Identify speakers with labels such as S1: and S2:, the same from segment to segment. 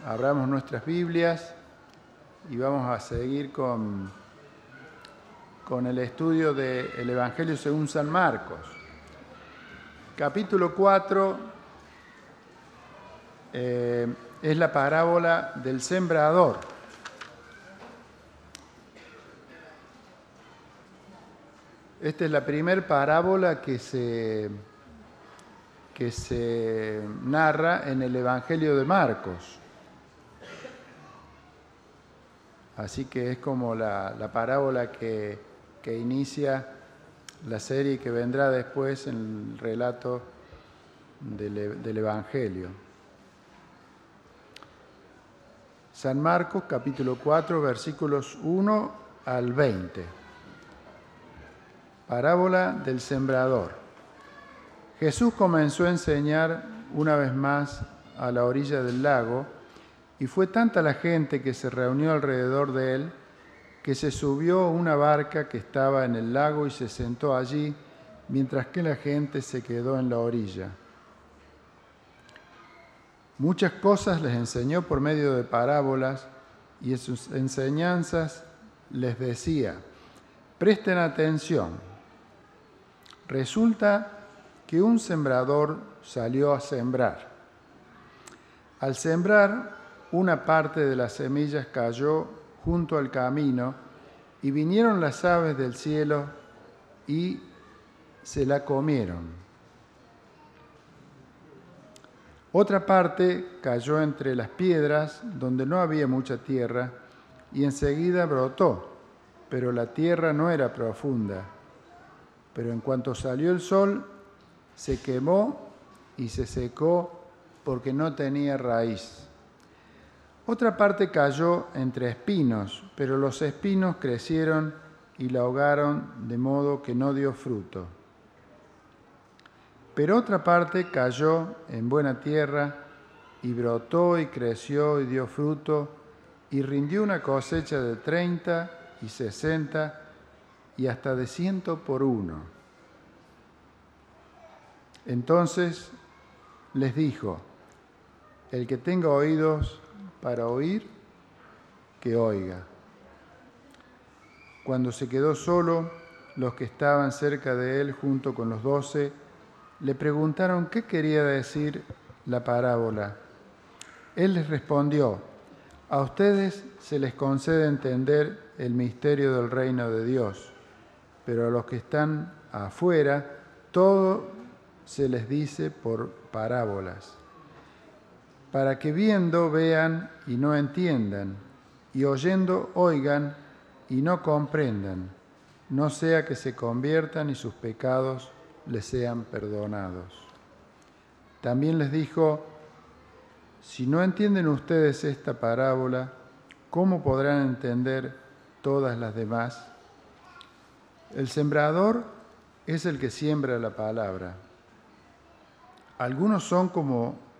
S1: Abramos nuestras Biblias y vamos a seguir con el estudio del Evangelio según San Marcos. Capítulo 4 es la parábola del sembrador. Esta es la primera parábola que se narra en el Evangelio de Marcos. Así que es como la parábola que inicia la serie que vendrá después en el relato del Evangelio. San Marcos, capítulo 4, versículos 1 al 20. Parábola del sembrador. Jesús comenzó a enseñar una vez más a la orilla del lago, y fue tanta la gente que se reunió alrededor de él, que se subió a una barca que estaba en el lago y se sentó allí, mientras que la gente se quedó en la orilla. Muchas cosas les enseñó por medio de parábolas, y en sus enseñanzas les decía: presten atención. Resulta que un sembrador salió a sembrar. Al sembrar, una parte de las semillas cayó junto al camino, y vinieron las aves del cielo y se la comieron. Otra parte cayó entre las piedras, donde no había mucha tierra, y enseguida brotó, pero la tierra no era profunda. Pero en cuanto salió el sol, se quemó y se secó porque no tenía raíz. Otra parte cayó entre espinos, pero los espinos crecieron y la ahogaron, de modo que no dio fruto. Pero otra parte cayó en buena tierra y brotó y creció y dio fruto, y rindió una cosecha de 30 y 60 y hasta de 100 por uno. Entonces les dijo: el que tenga oídos para oír, que oiga. Cuando se quedó solo, los que estaban cerca de él, junto con los 12, le preguntaron qué quería decir la parábola. Él les respondió: a ustedes se les concede entender el misterio del reino de Dios, pero a los que están afuera, todo se les dice por parábolas, para que viendo vean y no entiendan, y oyendo oigan y no comprendan, no sea que se conviertan y sus pecados les sean perdonados. También les dijo: si no entienden ustedes esta parábola, ¿cómo podrán entender todas las demás? El sembrador es el que siembra la palabra. Algunos son como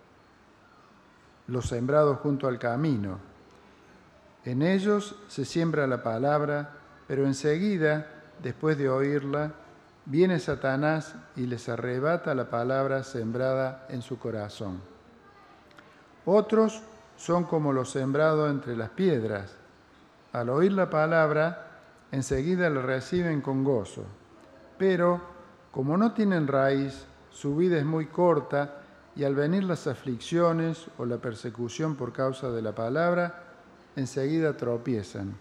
S1: los sembrados junto al camino. En ellos se siembra la palabra, pero enseguida, después de oírla, viene Satanás y les arrebata la palabra sembrada en su corazón. Otros son como los sembrados entre las piedras. Al oír la palabra, enseguida la reciben con gozo, pero como no tienen raíz, su vida es muy corta, y al venir las aflicciones o la persecución por causa de la palabra, enseguida tropiezan.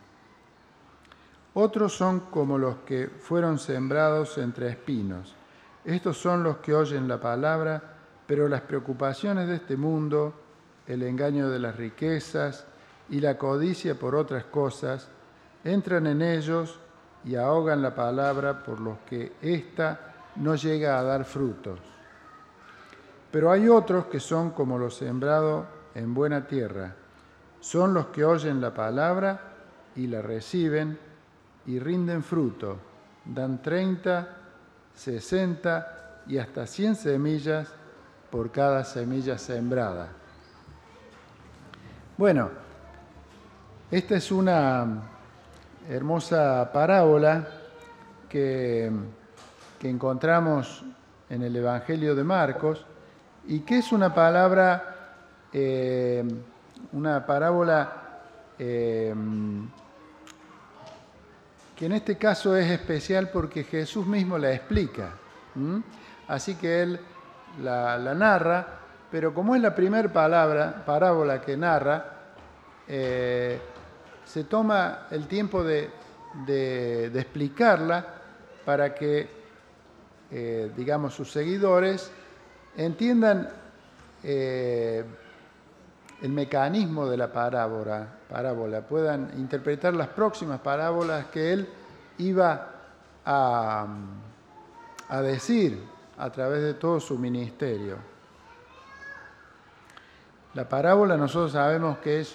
S1: Otros son como los que fueron sembrados entre espinos. Estos son los que oyen la palabra, pero las preocupaciones de este mundo, el engaño de las riquezas y la codicia por otras cosas, entran en ellos y ahogan la palabra, por lo que ésta no llega a dar frutos. Pero hay otros que son como los sembrados en buena tierra. Son los que oyen la palabra y la reciben y rinden fruto. Dan 30, 60 y hasta 100 semillas por cada semilla sembrada. Bueno, esta es una hermosa parábola que encontramos en el Evangelio de Marcos, y que es una palabra una parábola que en este caso es especial porque Jesús mismo la explica. Así que Él la narra, pero como es la primera parábola que narra, se toma el tiempo de explicarla para que, digamos, sus seguidores entiendan el mecanismo de la parábola, puedan interpretar las próximas parábolas que Él iba a decir a través de todo su ministerio. La parábola nosotros sabemos que es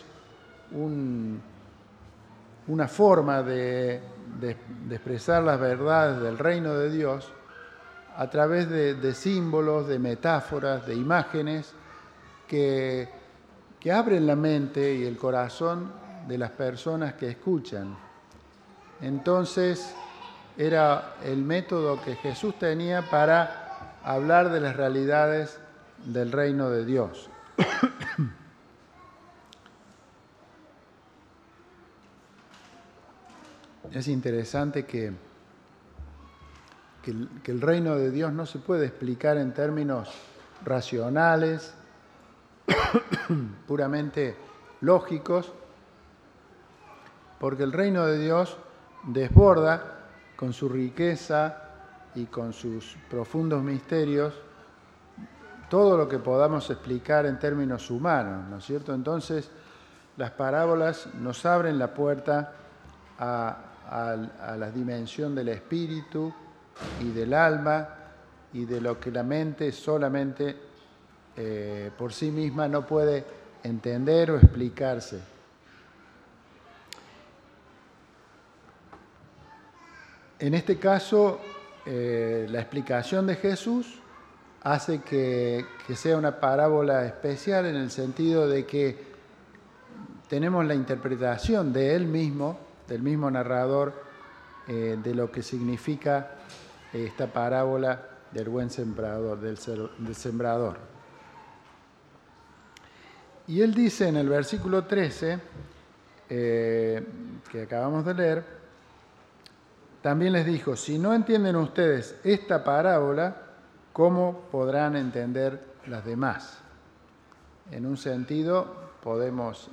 S1: una forma de expresar las verdades del reino de Dios a través de símbolos, de metáforas, de imágenes que abren la mente y el corazón de las personas que escuchan. Entonces, era el método que Jesús tenía para hablar de las realidades del reino de Dios. Es interesante que el reino de Dios no se puede explicar en términos racionales, puramente lógicos, porque el reino de Dios desborda con su riqueza y con sus profundos misterios todo lo que podamos explicar en términos humanos, ¿no es cierto? Entonces, las parábolas nos abren la puerta a la dimensión del espíritu y del alma y de lo que la mente solamente por sí misma no puede entender o explicarse. En este caso, la explicación de Jesús hace que sea una parábola especial en el sentido de que tenemos la interpretación de él mismo, del mismo narrador, de lo que significa esta parábola del buen sembrador, del sembrador. Y él dice en el versículo 13, que acabamos de leer, también les dijo, si no entienden ustedes esta parábola, ¿cómo podrán entender las demás? En un sentido, podemos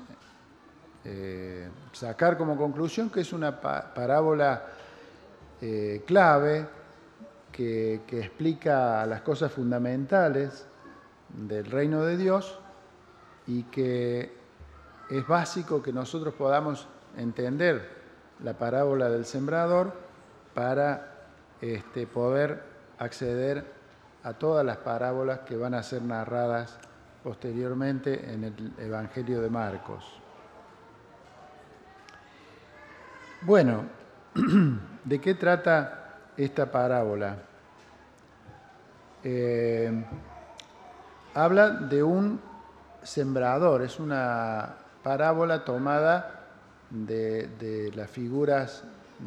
S1: sacar como conclusión que es una parábola clave que explica las cosas fundamentales del reino de Dios y que es básico que nosotros podamos entender la parábola del sembrador para poder acceder a todas las parábolas que van a ser narradas posteriormente en el Evangelio de Marcos. Bueno, ¿de qué trata esta parábola? Habla de un sembrador, es una parábola tomada de las figuras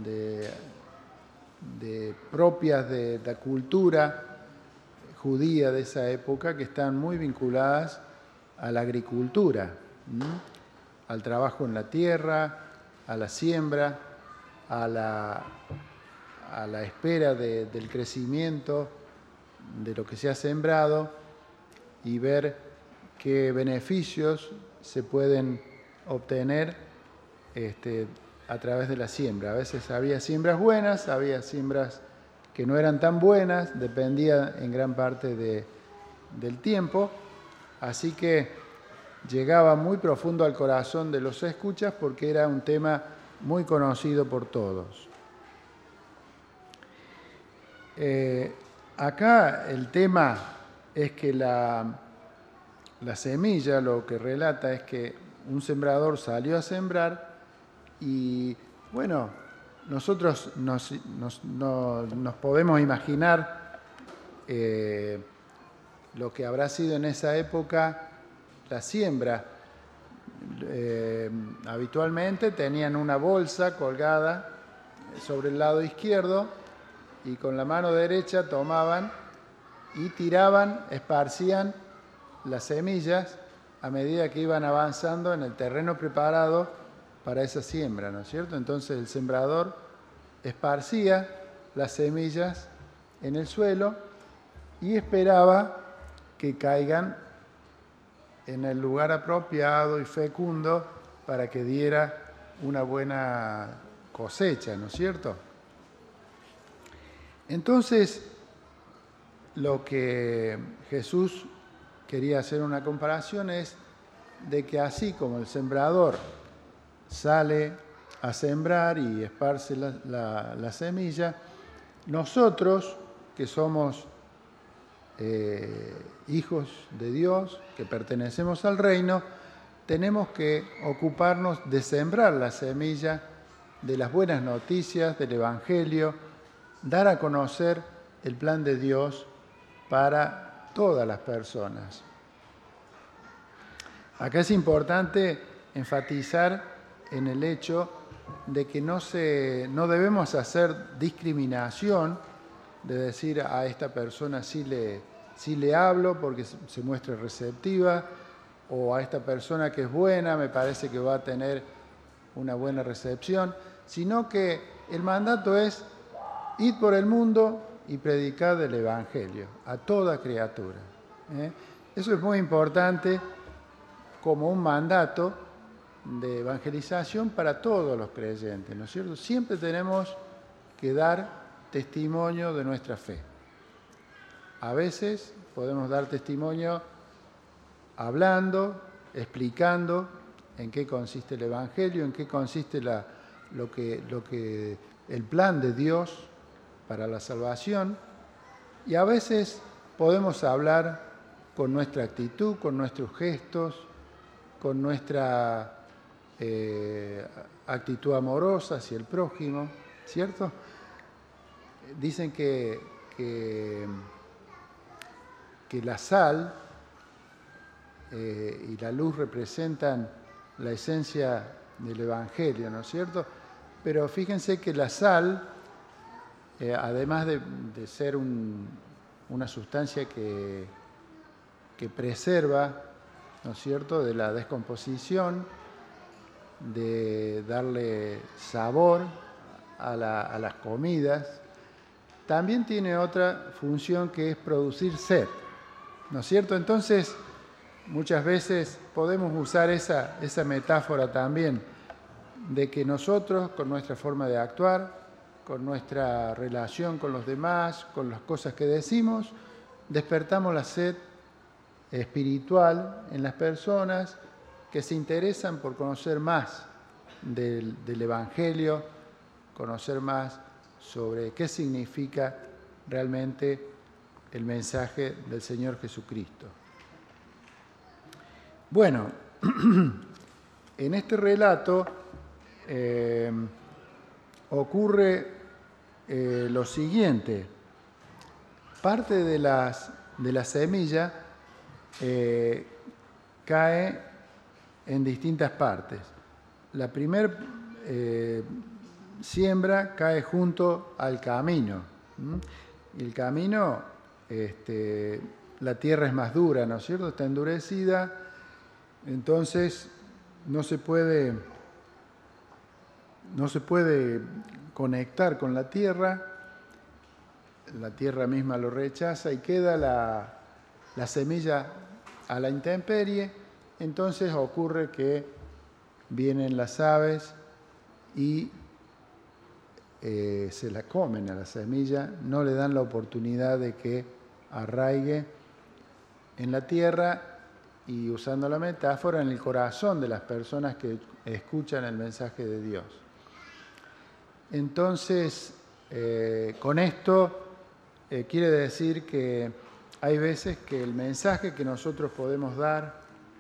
S1: propias de la cultura judía de esa época que están muy vinculadas a la agricultura, al trabajo en la tierra, a la siembra, a la espera del crecimiento de lo que se ha sembrado y ver qué beneficios se pueden obtener a través de la siembra. A veces había siembras buenas, había siembras que no eran tan buenas, dependía en gran parte del tiempo, así que llegaba muy profundo al corazón de los escuchas porque era un tema muy conocido por todos. Acá el tema es que la semilla, lo que relata es que un sembrador salió a sembrar y, bueno, nosotros nos podemos imaginar lo que habrá sido en esa época la siembra. Habitualmente tenían una bolsa colgada sobre el lado izquierdo y con la mano derecha tomaban y tiraban, esparcían las semillas a medida que iban avanzando en el terreno preparado para esa siembra, ¿no es cierto? Entonces el sembrador esparcía las semillas en el suelo y esperaba que caigan en el lugar apropiado y fecundo para que diera una buena cosecha, ¿no es cierto? Entonces, lo que Jesús quería hacer una comparación es de que así como el sembrador sale a sembrar y esparce la semilla, nosotros que somos hijos de Dios, que pertenecemos al reino, tenemos que ocuparnos de sembrar la semilla de las buenas noticias, del Evangelio, dar a conocer el plan de Dios para todas las personas. Acá es importante enfatizar en el hecho de que no debemos hacer discriminación, de decir a esta persona sí le hablo porque se muestre receptiva, o a esta persona que es buena me parece que va a tener una buena recepción, sino que el mandato es ir por el mundo y predicar el Evangelio a toda criatura. Eso es muy importante como un mandato de evangelización para todos los creyentes, ¿no es cierto? Siempre tenemos que dar testimonio de nuestra fe. A veces podemos dar testimonio hablando, explicando en qué consiste el Evangelio, en qué consiste el plan de Dios para la salvación, y a veces podemos hablar con nuestra actitud, con nuestros gestos, con nuestra actitud amorosa hacia el prójimo, ¿cierto? Dicen que la sal y la luz representan la esencia del Evangelio, ¿no es cierto? Pero fíjense que la sal, además de ser una sustancia que preserva, ¿no es cierto?, de la descomposición, de darle sabor a las comidas, también tiene otra función que es producir sed, ¿no es cierto? Entonces, muchas veces podemos usar esa metáfora también, de que nosotros, con nuestra forma de actuar, con nuestra relación con los demás, con las cosas que decimos, despertamos la sed espiritual en las personas que se interesan por conocer más del Evangelio, conocer más sobre qué significa realmente el mensaje del Señor Jesucristo. Bueno, en este relato ocurre lo siguiente. Parte de la semilla cae en distintas partes. La primera siembra cae junto al camino. Y el camino, la tierra es más dura, ¿no es cierto? Está endurecida, entonces no se puede conectar con la tierra misma lo rechaza y queda la semilla a la intemperie. Entonces ocurre que vienen las aves y se la comen a la semilla, no le dan la oportunidad de que arraigue en la tierra y, usando la metáfora, en el corazón de las personas que escuchan el mensaje de Dios. Entonces, con esto quiere decir que hay veces que el mensaje que nosotros podemos dar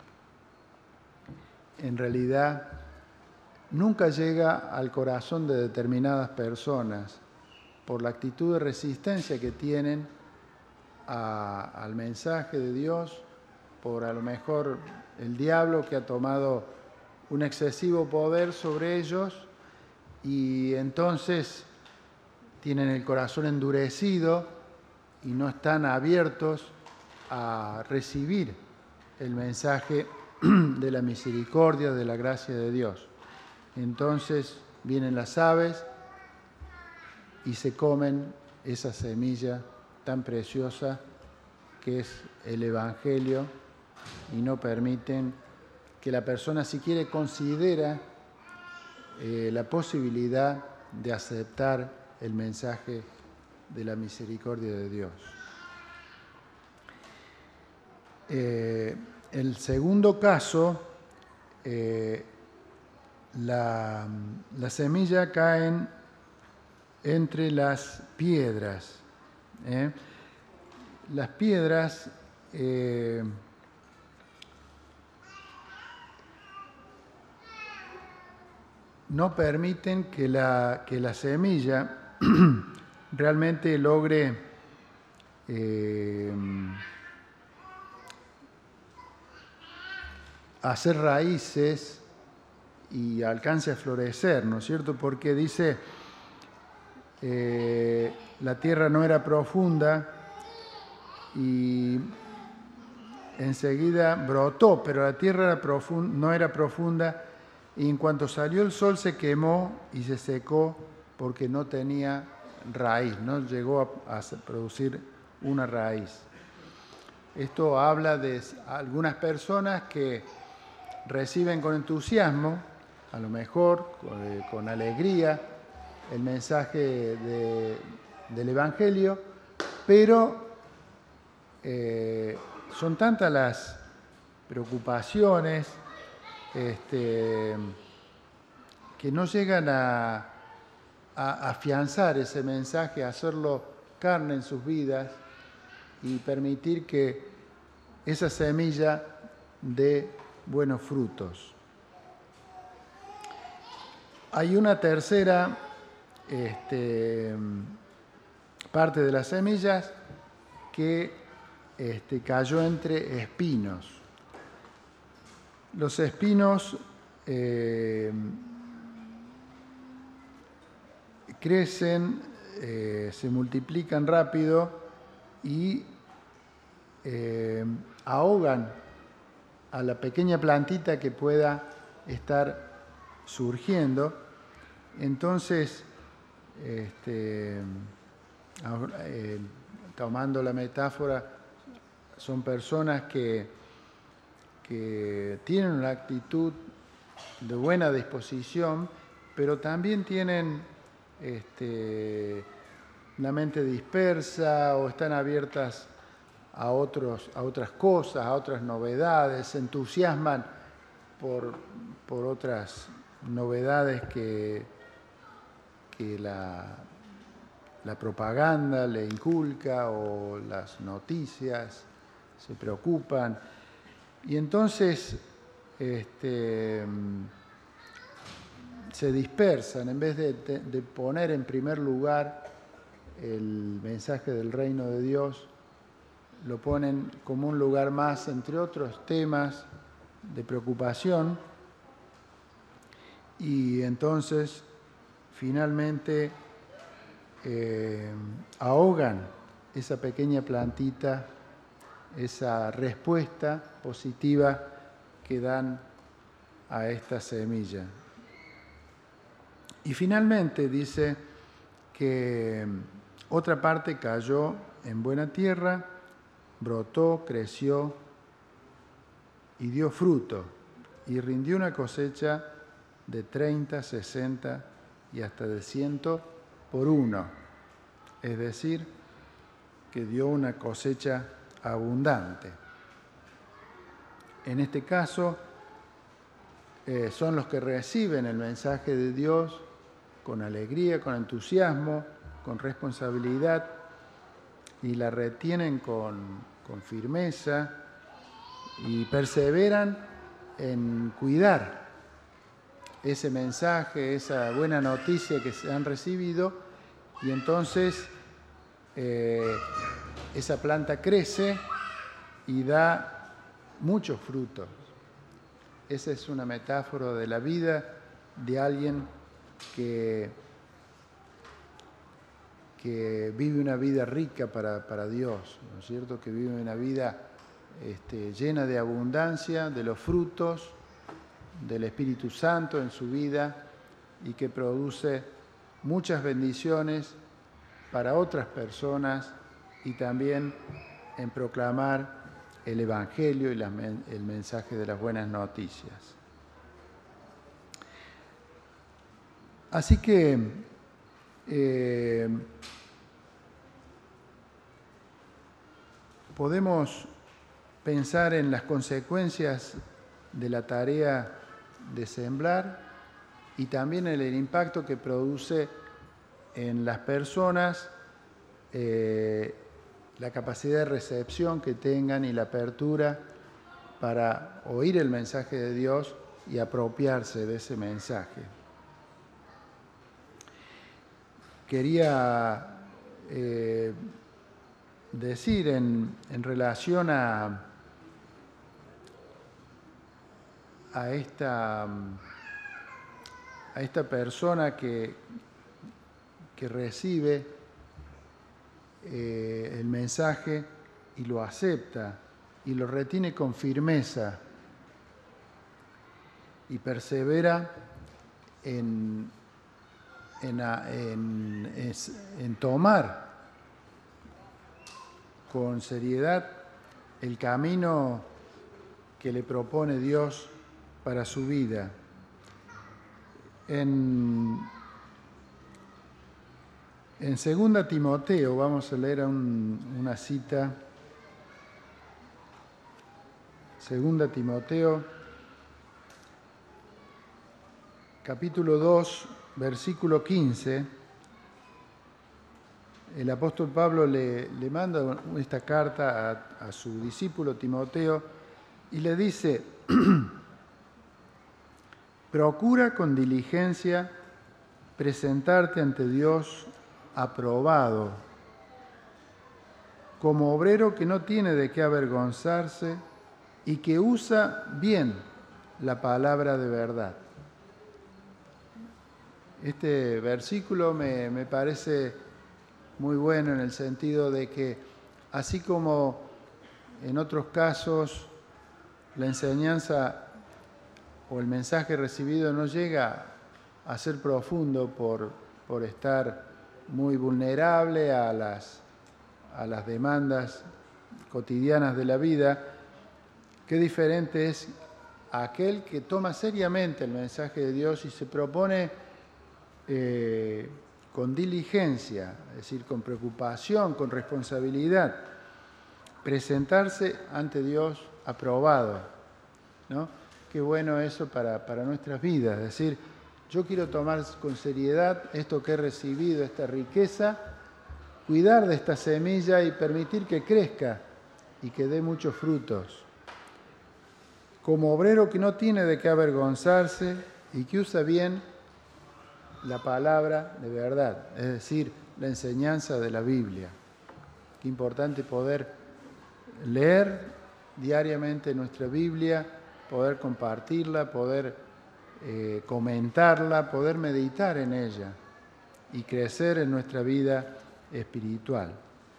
S1: en realidad nunca llega al corazón de determinadas personas por la actitud de resistencia que tienen al mensaje de Dios, por a lo mejor el diablo que ha tomado un excesivo poder sobre ellos y entonces tienen el corazón endurecido y no están abiertos a recibir el mensaje de la misericordia, de la gracia de Dios. Entonces vienen las aves y se comen esa semilla tan preciosa que es el Evangelio y no permiten que la persona siquiera considera la posibilidad de aceptar el mensaje de la misericordia de Dios. El segundo caso, la semilla cae entre las piedras. Las piedras no permiten que la semilla realmente logre hacer raíces y alcance a florecer, ¿no es cierto? Porque dice, la tierra no era profunda y enseguida brotó, pero la tierra no era profunda y en cuanto salió el sol se quemó y se secó porque no tenía raíz, no llegó a producir una raíz. Esto habla de algunas personas que reciben con entusiasmo, a lo mejor con alegría, el mensaje del Evangelio, pero son tantas las preocupaciones que no llegan a afianzar ese mensaje, a hacerlo carne en sus vidas y permitir que esa semilla dé buenos frutos. Hay una tercera parte de las semillas que cayó entre espinos. Los espinos crecen, se multiplican rápido y ahogan a la pequeña plantita que pueda estar surgiendo. Entonces, tomando la metáfora, son personas que tienen una actitud de buena disposición, pero también tienen la mente dispersa o están abiertas a otras cosas, a otras novedades, se entusiasman por otras novedades que la propaganda le inculca o las noticias, se preocupan. Y entonces se dispersan, en vez de poner en primer lugar el mensaje del reino de Dios, lo ponen como un lugar más, entre otros temas de preocupación, y entonces finalmente ahogan esa pequeña plantita, esa respuesta positiva que dan a esta semilla. Y finalmente dice que otra parte cayó en buena tierra, brotó, creció y dio fruto, y rindió una cosecha de 30, 60 y hasta de 100 por uno. Es decir, que dio una cosecha abundante. En este caso, son los que reciben el mensaje de Dios con alegría, con entusiasmo, con responsabilidad y la retienen con firmeza y perseveran en cuidar ese mensaje, esa buena noticia que se han recibido, y entonces esa planta crece y da muchos frutos. Esa es una metáfora de la vida de alguien que vive una vida rica para Dios, ¿no es cierto? Que vive una vida llena de abundancia de los frutos del Espíritu Santo en su vida y que produce muchas bendiciones para otras personas y también en proclamar el Evangelio y el mensaje de las buenas noticias. Así que podemos pensar en las consecuencias de la tarea de sembrar y también en el impacto que produce en las personas la capacidad de recepción que tengan y la apertura para oír el mensaje de Dios y apropiarse de ese mensaje. Quería decir en relación a esta persona que recibe el mensaje y lo acepta y lo retiene con firmeza y persevera en tomar con seriedad el camino que le propone Dios para su vida. En 2 Timoteo, vamos a leer una cita, 2 Timoteo, capítulo 2, versículo 15, el apóstol Pablo le manda esta carta a su discípulo Timoteo y le dice: procura con diligencia presentarte ante Dios aprobado, como obrero que no tiene de qué avergonzarse y que usa bien la palabra de verdad. Este versículo me parece muy bueno en el sentido de que, así como en otros casos la enseñanza o el mensaje recibido no llega a ser profundo por estar muy vulnerable a las demandas cotidianas de la vida, qué diferente es aquel que toma seriamente el mensaje de Dios y se propone con diligencia, es decir, con preocupación, con responsabilidad, presentarse ante Dios aprobado, ¿no? Qué bueno eso para nuestras vidas, es decir, yo quiero tomar con seriedad esto que he recibido, esta riqueza, cuidar de esta semilla y permitir que crezca y que dé muchos frutos. Como obrero que no tiene de qué avergonzarse y que usa bien la palabra de verdad, es decir, la enseñanza de la Biblia. Qué importante poder leer diariamente nuestra Biblia, poder compartirla, poder comentarla, poder meditar en ella y crecer en nuestra vida espiritual.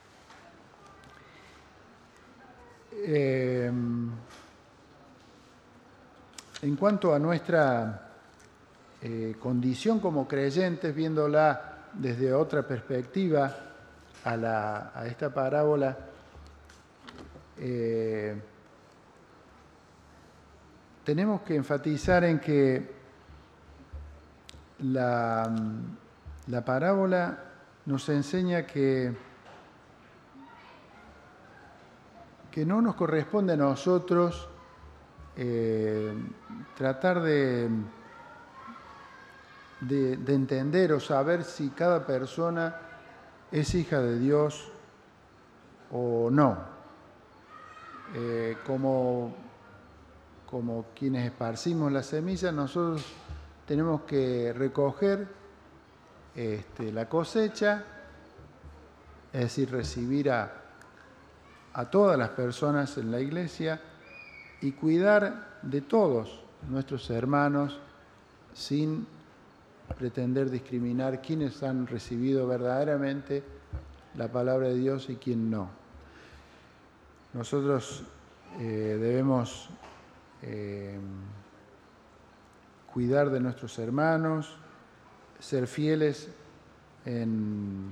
S1: En cuanto a nuestra condición como creyentes, viéndola desde otra perspectiva a esta parábola, tenemos que enfatizar en que la parábola nos enseña que no nos corresponde a nosotros tratar de entender o saber si cada persona es hija de Dios o no. Como quienes esparcimos la semilla, nosotros tenemos que recoger la cosecha, es decir, recibir a todas las personas en la iglesia y cuidar de todos nuestros hermanos sin pretender discriminar quiénes han recibido verdaderamente la palabra de Dios y quién no. Nosotros debemos cuidar de nuestros hermanos, ser fieles en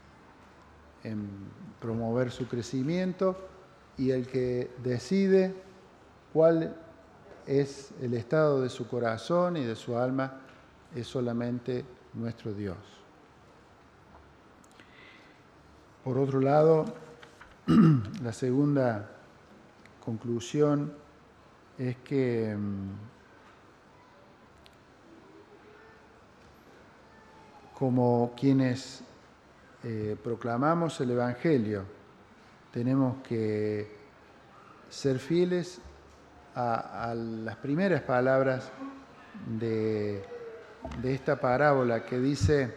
S1: promover su crecimiento, y el que decide cuál es el estado de su corazón y de su alma es solamente nuestro Dios. Por otro lado, la segunda conclusión es que como quienes proclamamos el Evangelio, tenemos que ser fieles a las primeras palabras de esta parábola que dice,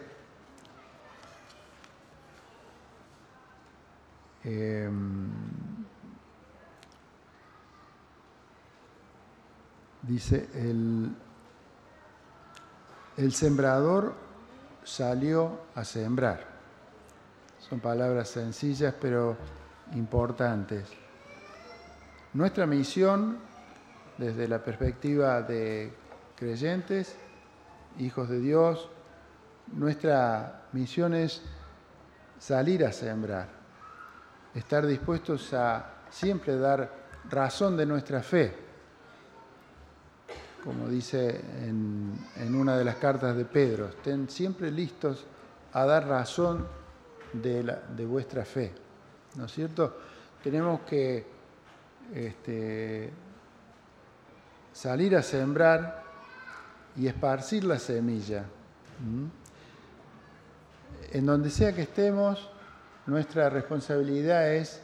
S1: el sembrador salió a sembrar. Son palabras sencillas pero importantes. Nuestra misión, desde la perspectiva de creyentes, hijos de Dios, nuestra misión es salir a sembrar, estar dispuestos a siempre dar razón de nuestra fe, como dice en una de las cartas de Pedro, estén siempre listos a dar razón de vuestra fe, ¿no es cierto? Tenemos que salir a sembrar y esparcir la semilla. En donde sea que estemos, nuestra responsabilidad es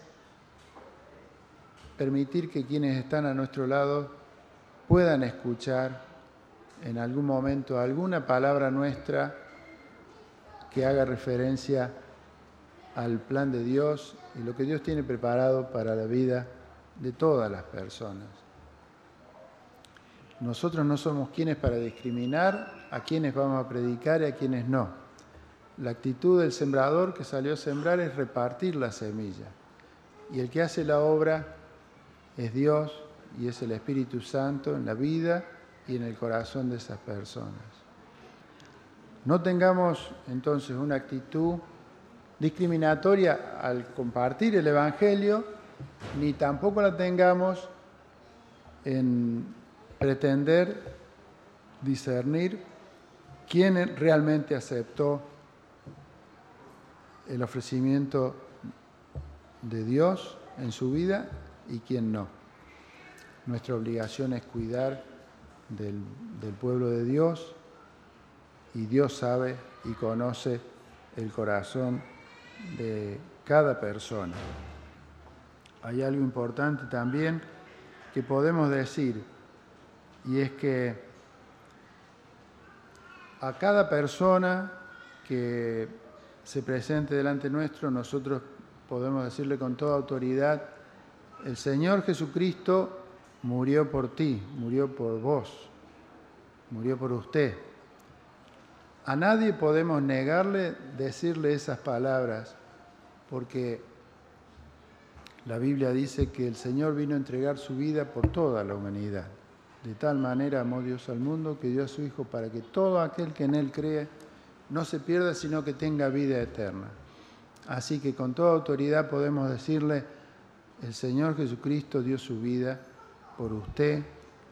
S1: permitir que quienes están a nuestro lado puedan escuchar en algún momento alguna palabra nuestra que haga referencia al plan de Dios y lo que Dios tiene preparado para la vida de todas las personas. Nosotros no somos quienes para discriminar a quienes vamos a predicar y a quienes no. La actitud del sembrador que salió a sembrar es repartir la semilla. Y el que hace la obra es Dios y es el Espíritu Santo en la vida y en el corazón de esas personas. No tengamos entonces una actitud discriminatoria al compartir el Evangelio, ni tampoco la tengamos en pretender discernir quién realmente aceptó el ofrecimiento de Dios en su vida y quién no. Nuestra obligación es cuidar del pueblo de Dios, y Dios sabe y conoce el corazón de cada persona. Hay algo importante también que podemos decir, y es que a cada persona que se presente delante nuestro, nosotros podemos decirle con toda autoridad, el Señor Jesucristo murió por ti, murió por vos, murió por usted. A nadie podemos negarle, decirle esas palabras, porque la Biblia dice que el Señor vino a entregar su vida por toda la humanidad. De tal manera amó Dios al mundo que dio a su Hijo para que todo aquel que en Él cree no se pierda, sino que tenga vida eterna. Así que con toda autoridad podemos decirle, el Señor Jesucristo dio su vida por usted,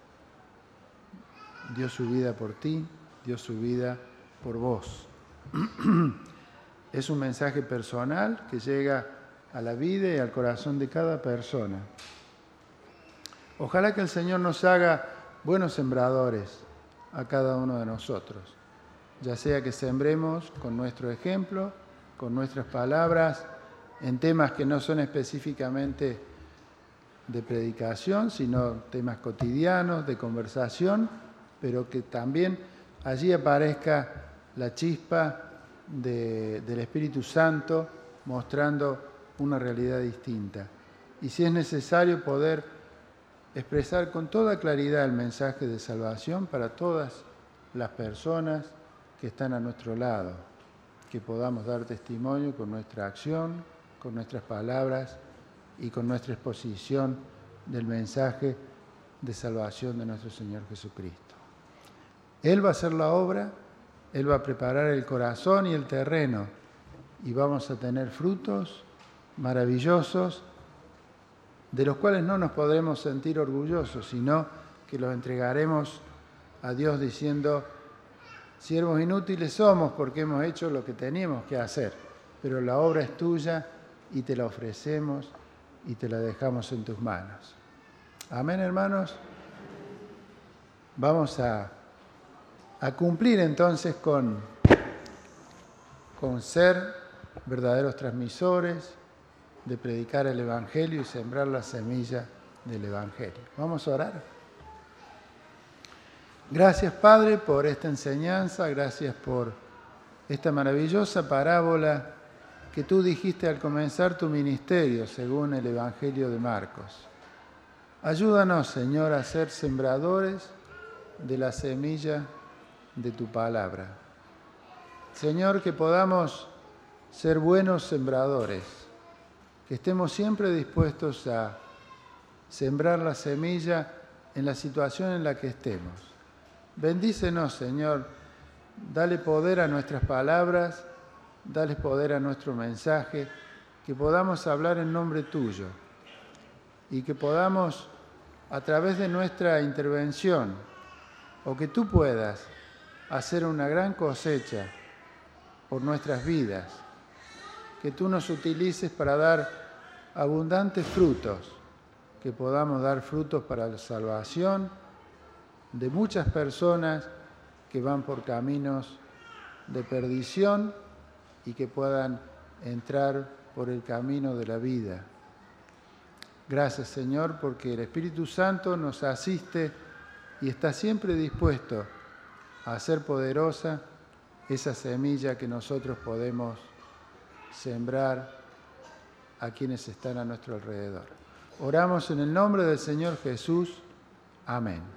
S1: dio su vida por ti, dio su vida por vos. Es un mensaje personal que llega a la vida y al corazón de cada persona. Ojalá que el Señor nos haga buenos sembradores a cada uno de nosotros, ya sea que sembremos con nuestro ejemplo, con nuestras palabras, en temas que no son específicamente de predicación, sino temas cotidianos, de conversación, pero que también allí aparezca la chispa del Espíritu Santo mostrando una realidad distinta. Y si es necesario poder expresar con toda claridad el mensaje de salvación para todas las personas que están a nuestro lado, que podamos dar testimonio con nuestra acción, con nuestras palabras y con nuestra exposición del mensaje de salvación de nuestro Señor Jesucristo. Él va a hacer la obra, Él va a preparar el corazón y el terreno, y vamos a tener frutos maravillosos, de los cuales no nos podremos sentir orgullosos, sino que los entregaremos a Dios diciendo: siervos inútiles somos porque hemos hecho lo que teníamos que hacer, pero la obra es tuya y te la ofrecemos y te la dejamos en tus manos. Amén, hermanos. Vamos a cumplir entonces con ser verdaderos transmisores, de predicar el Evangelio y sembrar la semilla del Evangelio. Vamos a orar. Gracias, Padre, por esta enseñanza, gracias por esta maravillosa parábola que tú dijiste al comenzar tu ministerio, según el Evangelio de Marcos. Ayúdanos, Señor, a ser sembradores de la semilla de tu palabra. Señor, que podamos ser buenos sembradores, que estemos siempre dispuestos a sembrar la semilla en la situación en la que estemos. Bendícenos, Señor, dale poder a nuestras palabras, dale poder a nuestro mensaje, que podamos hablar en nombre tuyo y que podamos, a través de nuestra intervención, o que tú puedas hacer una gran cosecha por nuestras vidas, que tú nos utilices para dar abundantes frutos, que podamos dar frutos para la salvación de muchas personas que van por caminos de perdición y que puedan entrar por el camino de la vida. Gracias, Señor, porque el Espíritu Santo nos asiste y está siempre dispuesto a hacer poderosa esa semilla que nosotros podemos sembrar a quienes están a nuestro alrededor. Oramos en el nombre del Señor Jesús. Amén.